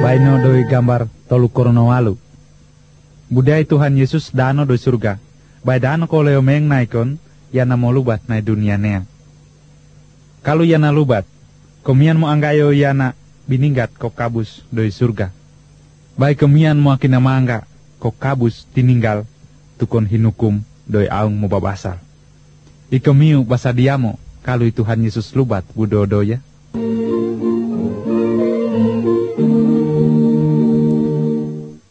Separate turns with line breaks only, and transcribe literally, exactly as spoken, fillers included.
Baino doi gambar tolu korono walu. Budaya Tuhan Yesus dano doi surga. Bai dano ko leo meng naikon yana mo lubat na dunia nea. Kalau yana lubat, komian mo anggayo yana bininggat ko kabus doi surga. Bai komian mo akina mangga ko kabus tininggal tukon hinukum doi aung mo babasal. Ikomiu basa diamo kalau Tuhan Yesus lubat budodo ya.